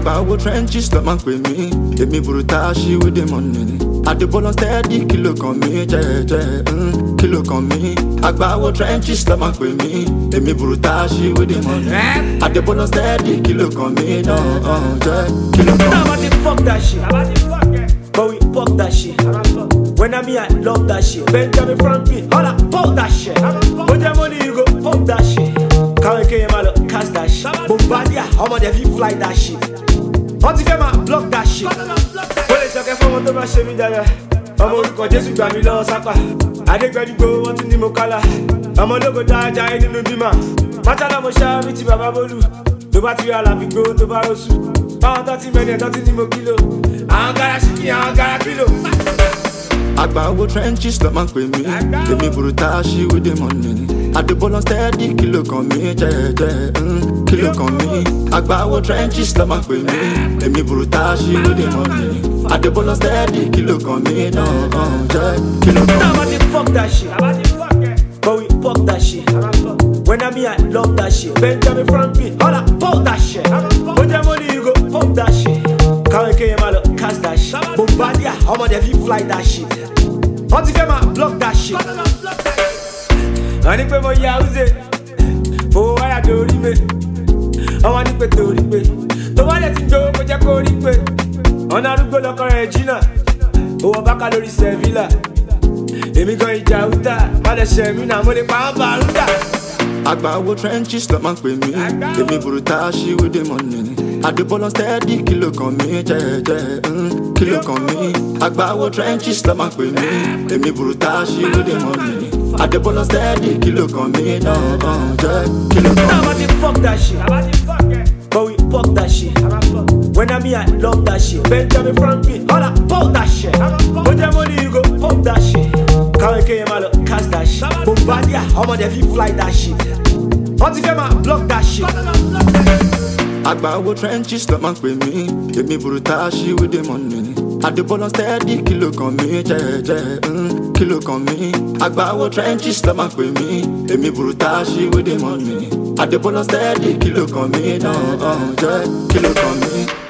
Agbawo trenches ló máa ń pè mí. Èmi brutal she with the money. Adébọ́lá steady kí ló kàn mí jẹ́jẹ́ kí ló kàn mí. Agbawo trenches ló máa ń pè mí. Èmi brutal she with the money. Adébọ́lá steady kí ló kàn mí jẹ́ kí ló kàn mí. Now I fuck that shit, but we pop that shit. When I'm here, I love that shit. Benjamin Franklin, all I pop that shit. When your money you go pop that shit. Can't came out cast that shit. Bombardier, how much have you fly that shit? What if you block that shit? Police okay for what to my shame there. I'm on the Jesus got me lost sapa. I think where you go, what in the mokala. I'm on the go die in the bima. Matala mo sha mi ti baba bolu. To ba ti ala bi go to ba rosu. 30 million, 30 mo kilo. I got a shiki, I got a kilo. Agbawo trenches ló máa ń pè mí. Èmi brutal she with the money. Adébọ́lá steady kí ló kàn mí jẹ́jẹ́ kí ló kàn mí. Agbawo trenches ló máa ń pè mí. Èmi brutal she with the money. Adébọ́lá steady kí ló kàn mí jẹ́ kí ló kàn mí. Now I fuck that shit, but we pop that shit. When I'm here, I love that shit. Benjamin Franklin, all I pop that shit. When your money you go pop that shit. Can't came out cast that shit. Bombardier, how much have you fly that shit? What if you block that shit? I need more yahoo. Oh, I adore me. I want to do it. The one that you go, but you go it. On a go look at Regina. Oh, a bacalori Sevilla. Emi go ijauta. Mother Shemina, money pound baruda. Agbawo trenches ló máa ń pè mí. Èmi brutal she with the money. Adébọ́lá steady kí ló kàn mí jẹ́jẹ́ kí ló kàn mí. Agbawo trenches ló máa ń pè mí. Èmi brutal she with the money. Adébọ́lá steady kí ló kàn mí jẹ́ kí ló kàn mí. Now I fuck that shit, but we pop that shit. When I'm here, I love that shit. Benjamin Franklin, all I pop that shit. When your money you go pop that shit. Can't came out cast that shit. Bombardier, how much have you fly that shit? What if you block that shit? Agbawo trenches ló máa ń pè mí. Èmi brutal she with the money. Adébọ́lá steady kí ló kàn mí jẹ́jẹ́ kí ló kàn mí. Agbawo trenches ló máa ń pè mí. Èmi brutal she with the money. Adébọ́lá steady kí ló kàn mí jẹ́ kí ló kàn mí.